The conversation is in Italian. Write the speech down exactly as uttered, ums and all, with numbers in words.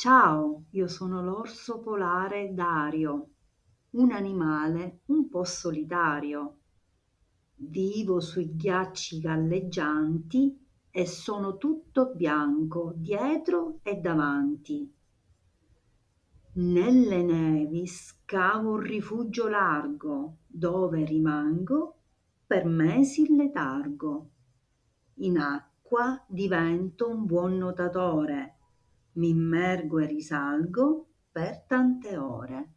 Ciao, io sono l'orso polare Dario, un animale un po' solitario. Vivo sui ghiacci galleggianti e sono tutto bianco dietro e davanti. Nelle nevi scavo un rifugio largo dove rimango per mesi in letargo. In acqua divento un buon nuotatore, mi immergo e risalgo per tante ore.